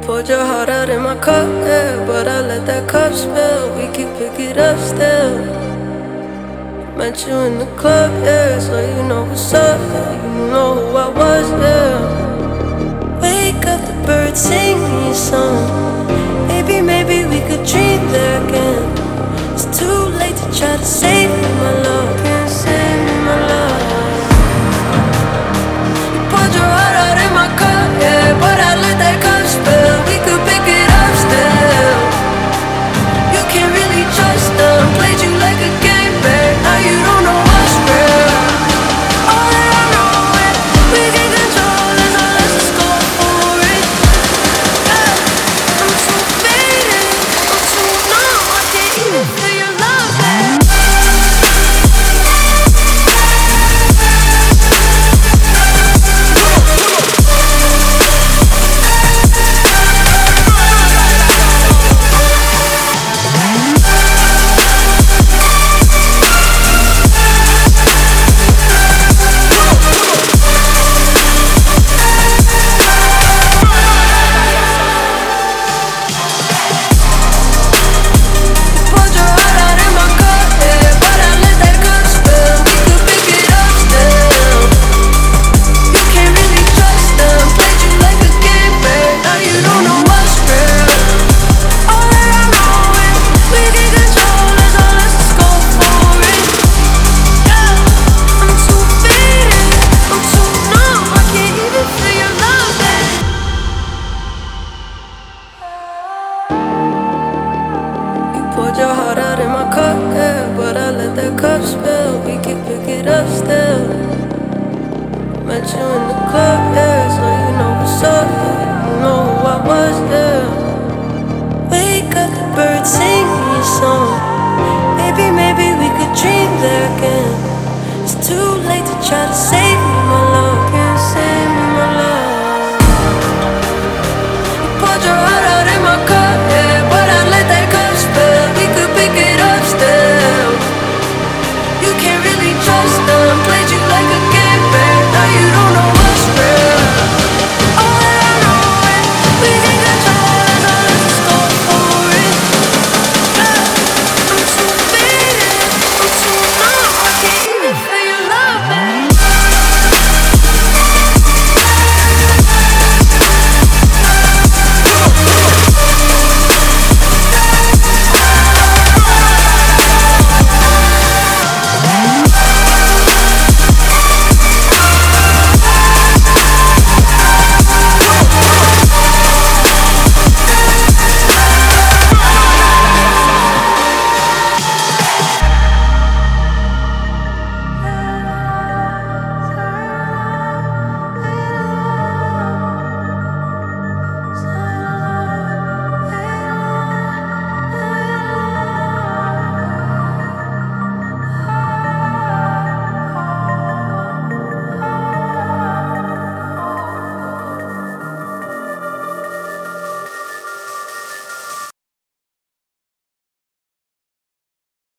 Poured your heart out in my cup, yeah, but I let that cup spill. We can pick it up still. Met you in the club, yeah, so you know what's up, yeah, you know who I was, yeah. Wake up, the birds sing me a song. Maybe we could dream there again. It's too late to try to save me, my love. Can't save me, my love. You poured your heart out in my cup, yeah, but I let that cup spill. We could pick it up still. You can't really trust them. Played you like a game, babe. Now you don't know what's real. All that I know is we can control it, so let's just go for it. Yeah. I'm too faded, I'm too numb. I can't even feel your love, babe. Poured your heart out in my cup, yeah, but I let that cup spill. We can pick it up still. Met you in the club, yeah, so you know what's up, yeah, you know who I was, yeah. Wake up, the birds sing me a song. Maybe